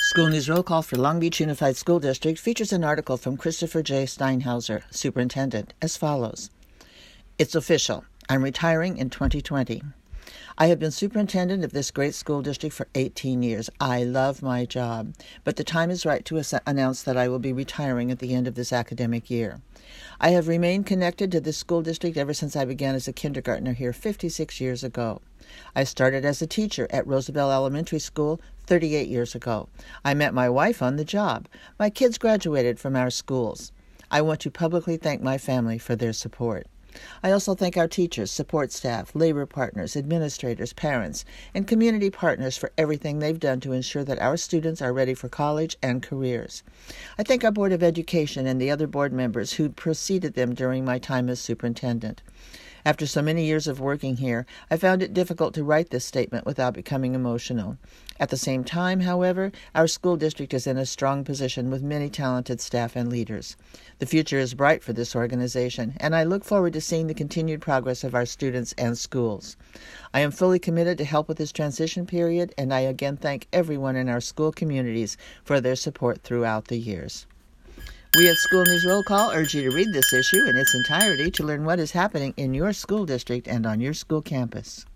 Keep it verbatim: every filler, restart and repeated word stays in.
School News Roll Call for Long Beach Unified School District features an article from Christopher J. Steinhauser, Superintendent, as follows. It's official. I'm retiring in twenty twenty. I have been superintendent of this great school district for eighteen years. I love my job, but the time is right to as- announce that I will be retiring at the end of this academic year. I have remained connected to this school district ever since I began as a kindergartner here fifty-six years ago. I started as a teacher at Roosevelt Elementary School thirty-eight years ago. I met my wife on the job. My kids graduated from our schools. I want to publicly thank my family for their support. I also thank our teachers, support staff, labor partners, administrators, parents, and community partners for everything they've done to ensure that our students are ready for college and careers. I thank our Board of Education and the other board members who preceded them during my time as superintendent. After so many years of working here, I found it difficult to write this statement without becoming emotional. At the same time, however, our school district is in a strong position with many talented staff and leaders. The future is bright for this organization, and I look forward to seeing the continued progress of our students and schools. I am fully committed to help with this transition period, and I again thank everyone in our school communities for their support throughout the years. We at School News Roll Call urge you to read this issue in its entirety to learn what is happening in your school district and on your school campus.